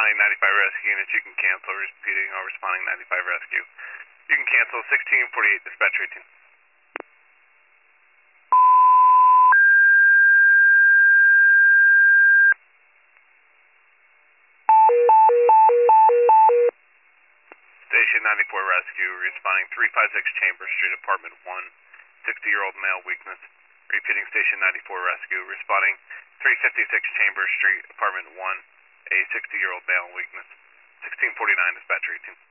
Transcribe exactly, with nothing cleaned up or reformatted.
responding ninety-five rescue units, you can cancel. Repeating, all responding ninety-five rescue. You can cancel sixteen forty-eight dispatch routine. Station ninety-four rescue, responding three fifty-six Chambers Street, apartment one, sixty-year-old male weakness. Repeating, station ninety-four rescue, responding three fifty-six Chambers Street, apartment one, a sixty-year-old male weakness. sixteen forty-nine dispatch routine.